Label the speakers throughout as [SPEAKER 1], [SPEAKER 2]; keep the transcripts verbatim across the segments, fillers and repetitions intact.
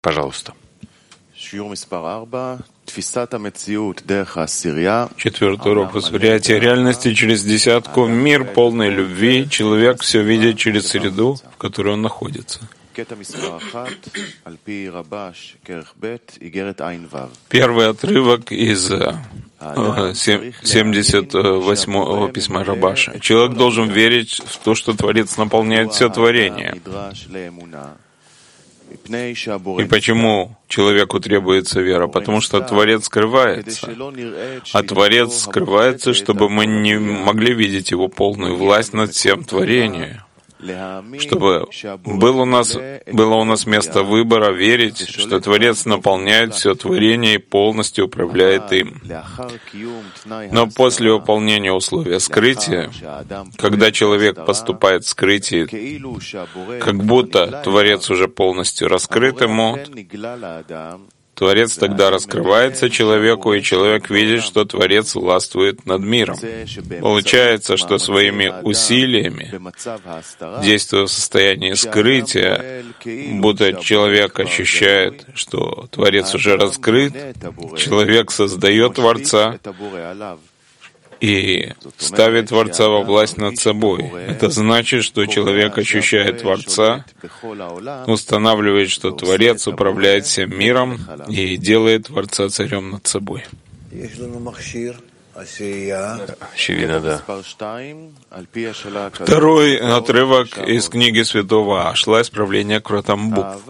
[SPEAKER 1] Пожалуйста.
[SPEAKER 2] Четвертый урок. Восприятие реальности через десятку. Мир полный любви. Человек все видит через среду, в которой он находится. Первый отрывок из семьдесят восьмого письма Рабаша. Человек должен верить в то, что Творец наполняет все творение. И почему человеку требуется вера? Потому что Творец скрывается. А Творец скрывается, чтобы мы не могли видеть Его полную власть над всем творением. Чтобы было у нас, было у нас место выбора верить, что Творец наполняет все творение и полностью управляет им. Но после выполнения условия скрытия, когда человек поступает в скрытие, как будто Творец уже полностью раскрыт ему, Творец тогда раскрывается человеку, и человек видит, что Творец властвует над миром. Получается, что своими усилиями, действуя в состоянии скрытия, будто человек ощущает, что Творец уже раскрыт, человек создает Творца и ставит Творца во власть над собой. Это значит, что человек ощущает Творца, устанавливает, что Творец управляет всем миром и делает Творца царем над собой.
[SPEAKER 1] Очевидно, да.
[SPEAKER 2] Второй отрывок из книги святого Ашла «Исправление кротом букв».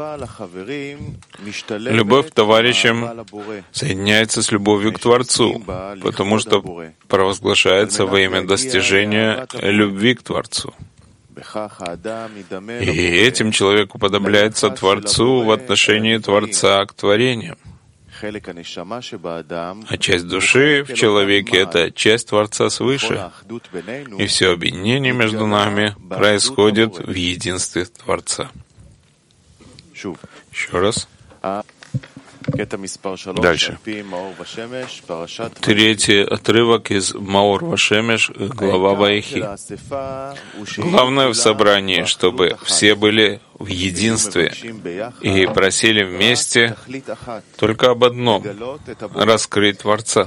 [SPEAKER 2] Любовь к товарищам соединяется с любовью к Творцу, потому что провозглашается во имя достижения любви к Творцу. И этим человек уподобляется Творцу в отношении Творца к творениям. А часть души в человеке — это часть Творца свыше, и все объединение между нами происходит в единстве Творца. Еще раз.
[SPEAKER 1] Дальше.
[SPEAKER 2] Третий отрывок из Маор Вашемеш, глава Ваихи. Главное в собрании, чтобы все были в единстве и просили вместе только об одном — раскрыть Творца.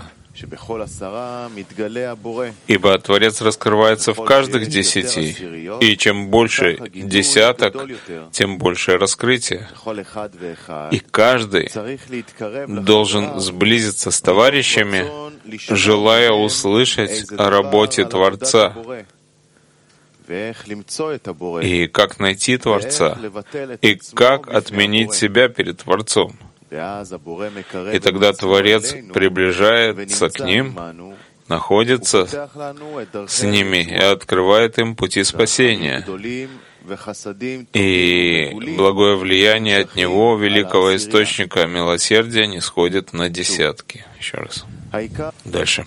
[SPEAKER 2] Ибо Творец раскрывается в каждых десяти, и чем больше десяток, тем больше раскрытие. И каждый должен сблизиться с товарищами, желая услышать о работе Творца. И как найти Творца, и как отменить себя перед Творцом. И тогда Творец приближается к ним, находится с ними и открывает им пути спасения. И благое влияние от Него, великого источника милосердия, не сходит на десятки. Еще раз. Дальше.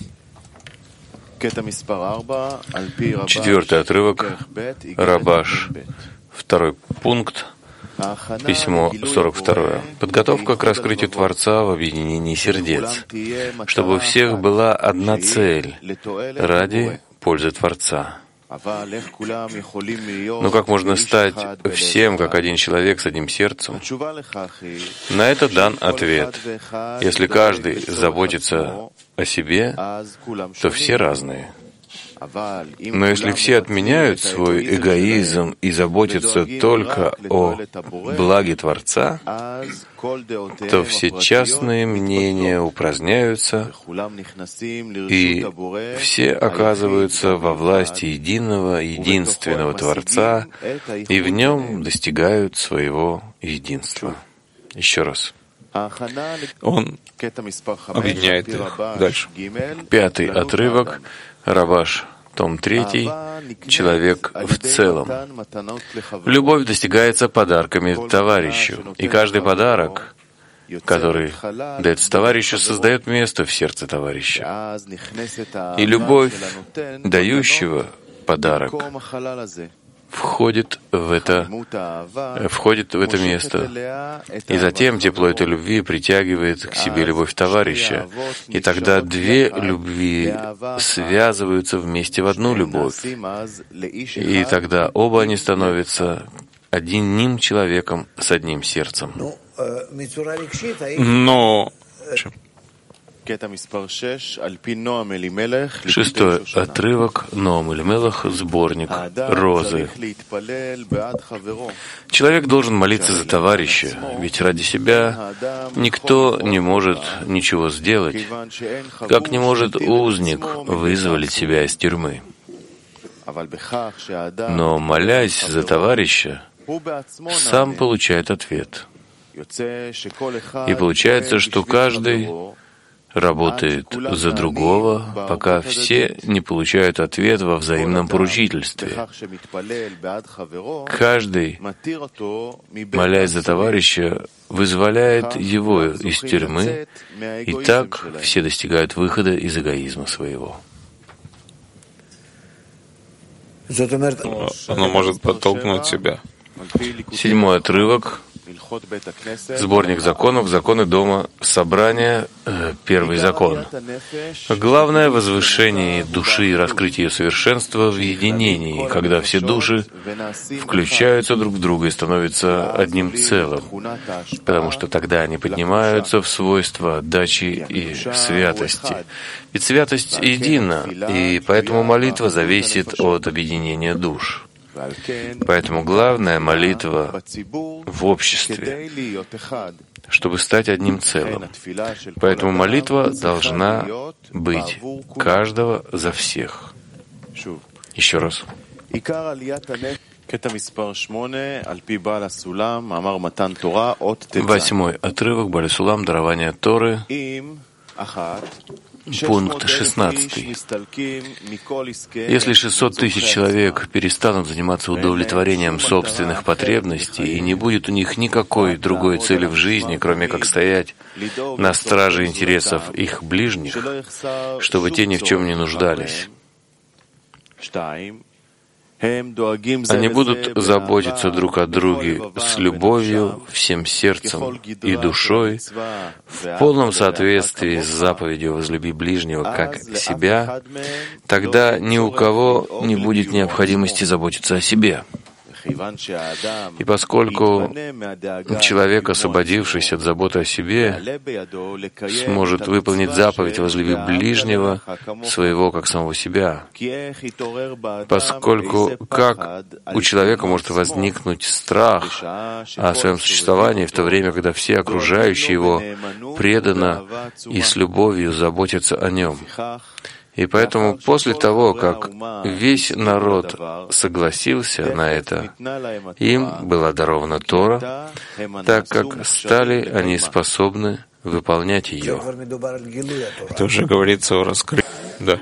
[SPEAKER 1] Четвертый отрывок, Рабаш, второй пункт, письмо сорок второе. Подготовка к раскрытию Творца в объединении сердец, чтобы у всех была одна цель ради пользы Творца. Но как можно стать всем, как один человек с одним сердцем? На это дан ответ. Если каждый заботится о себе, то все разные. Но если все отменяют свой эгоизм и заботятся только о благе Творца, то все частные мнения упраздняются, и все оказываются во власти единого, единственного Творца, и в нем достигают своего единства. Еще раз.
[SPEAKER 2] Он объединяет их. Дальше.
[SPEAKER 1] Пятый отрывок, Рабаш, том третий, человек в целом. Любовь достигается подарками товарищу, и каждый подарок, который дается товарищу, создает место в сердце товарища. И любовь дающего подарок входит в это, входит в это место. И затем тепло этой любви притягивает к себе любовь товарища. И тогда две любви связываются вместе в одну любовь. И тогда оба они становятся одним человеком с одним сердцем.
[SPEAKER 2] Но
[SPEAKER 1] шестой отрывок, Ноам Элимелех, сборник «Розы». Человек должен молиться за товарища, ведь ради себя никто не может ничего сделать, как не может узник вызволить себя из тюрьмы. Но, молясь за товарища, сам получает ответ. И получается, что каждый работает за другого, пока все не получают ответ во взаимном поручительстве. Каждый, молясь за товарища, вызволяет его из тюрьмы, и так все достигают выхода из эгоизма своего.
[SPEAKER 2] оно может подтолкнуть себя.
[SPEAKER 1] Седьмой отрывок. Сборник законов, законы дома, собрание, э, первый закон. Главное возвышение души и раскрытие ее совершенства в единении, когда все души включаются друг в друга и становятся одним целым, потому что тогда они поднимаются в свойства отдачи и святости. Ведь святость едина, и поэтому молитва зависит от объединения душ. Поэтому главная молитва в обществе, чтобы стать одним целым. Поэтому молитва должна быть каждого за всех. Еще раз. Восьмой отрывок Бааль Сулам, дарование Торы. Пункт шестнадцатый. Если шестьсот тысяч человек перестанут заниматься удовлетворением собственных потребностей и не будет у них никакой другой цели в жизни, кроме как стоять на страже интересов их ближних, чтобы те ни в чем не нуждались, они будут заботиться друг о друге с любовью, всем сердцем и душой, в полном соответствии с заповедью «возлюби ближнего как себя», тогда ни у кого не будет необходимости заботиться о себе. И поскольку человек, освободившись от заботы о себе, сможет выполнить заповедь «возлюби ближнего своего, как самого себя», поскольку как у человека может возникнуть страх о своем существовании в то время, когда все окружающие его преданно и с любовью заботятся о нем. И поэтому после того, как весь народ согласился на это, им была дарована Тора, так как стали они способны выполнять ее.
[SPEAKER 2] Это уже говорится о раскрытии. Да.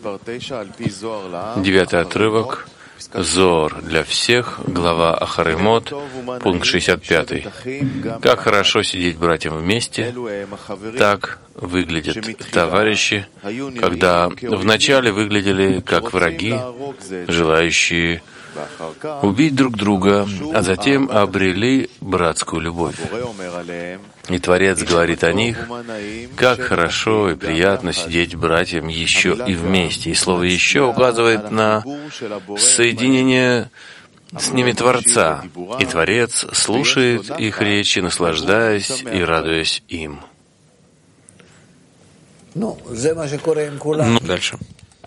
[SPEAKER 1] Девятый отрывок. Зоар для всех, глава Ахаремот, пункт шестьдесят пятый. Как хорошо сидеть братьям вместе, так выглядят товарищи, когда вначале выглядели как враги, желающие убить друг друга, а затем обрели братскую любовь. И Творец говорит о них, как хорошо и приятно сидеть братьям еще и вместе. И слово «еще» указывает на соединение с ними Творца. И Творец слушает их речи, наслаждаясь и радуясь им.
[SPEAKER 2] Ну, дальше.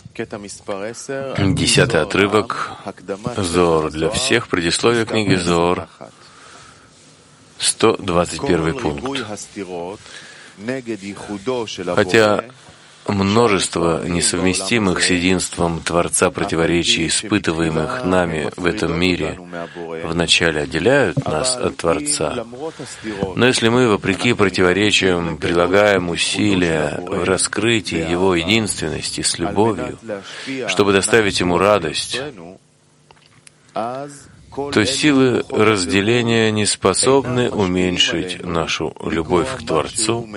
[SPEAKER 1] Десятый отрывок. Зоар для всех. Предисловие книги Зоар. сто двадцать первый пункт. Хотя множество несовместимых с единством Творца противоречий, испытываемых нами в этом мире, вначале отделяют нас от Творца. Но если мы, вопреки противоречиям, прилагаем усилия в раскрытии Его единственности с любовью, чтобы доставить Ему радость, то силы разделения не способны уменьшить нашу любовь к Творцу,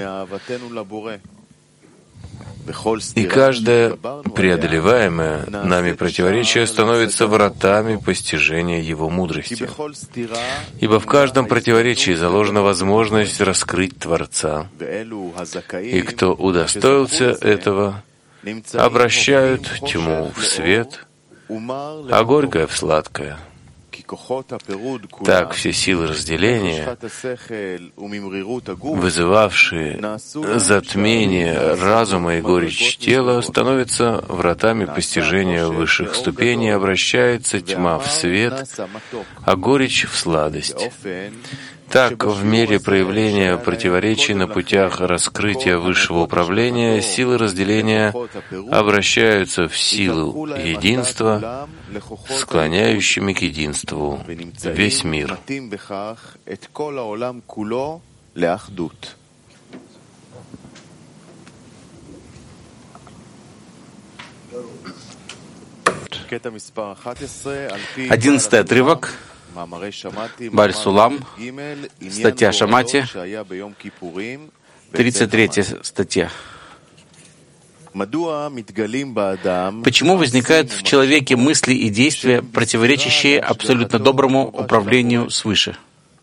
[SPEAKER 1] и каждое преодолеваемое нами противоречие становится вратами постижения Его мудрости. Ибо в каждом противоречии заложена возможность раскрыть Творца. И кто удостоился этого, обращают тьму в свет, а горькое в сладкое. Так все силы разделения, вызывавшие затмение разума и горечь тела, становятся вратами постижения высших ступеней, обращается тьма в свет, а горечь в сладость. Так, в мере проявления противоречий на путях раскрытия высшего управления, силы разделения обращаются в силу единства, склоняющими к единству весь мир.
[SPEAKER 3] Одиннадцатый отрывок. Баль Сулам, статья Шамати, тридцать третья статья. Почему возникают в человеке мысли и действия, противоречащие абсолютно доброму управлению свыше?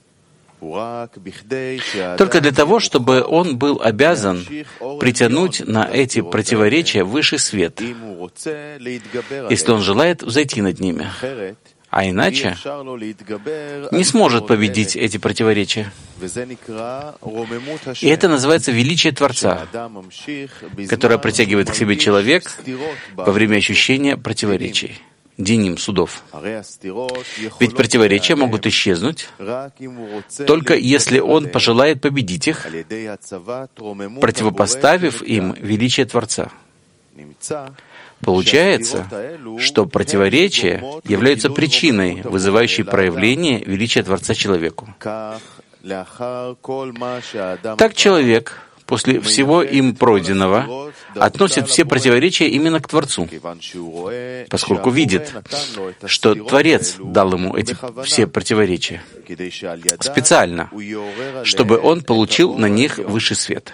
[SPEAKER 3] Только для того, чтобы он был обязан притянуть на эти противоречия высший свет, если он желает взойти над ними. А иначе не сможет победить эти противоречия. И это называется величие Творца, которое притягивает к себе человек во время ощущения противоречий, диним, судов. Ведь противоречия могут исчезнуть только если он пожелает победить их, противопоставив им величие Творца. Получается, что противоречия являются причиной, вызывающей проявление величия Творца человеку. Так человек, после всего им пройденного, относит все противоречия именно к Творцу, поскольку видит, что Творец дал ему эти все противоречия специально, чтобы он получил на них высший свет.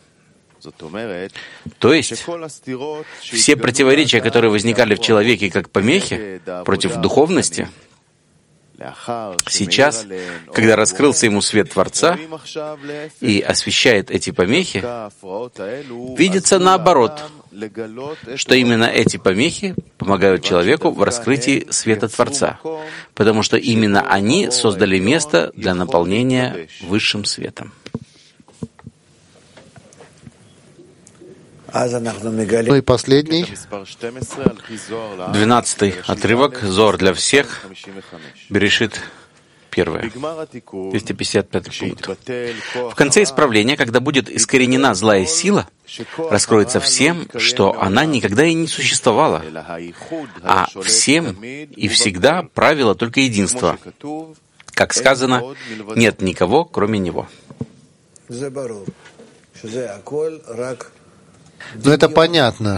[SPEAKER 3] То есть, все противоречия, которые возникали в человеке как помехи против духовности, сейчас, когда раскрылся ему свет Творца и освещает эти помехи, видится наоборот, что именно эти помехи помогают человеку в раскрытии света Творца, потому что именно они создали место для наполнения высшим светом.
[SPEAKER 4] Ну и последний.
[SPEAKER 3] Двенадцатый отрывок, Зоар для всех, Берешит первое, двести пятьдесят пятый пункт. В конце исправления, когда будет искоренена злая сила, раскроется всем, что она никогда и не существовала, а всем и всегда правило только единство. Как сказано, нет никого, кроме него.
[SPEAKER 4] Но это понятно,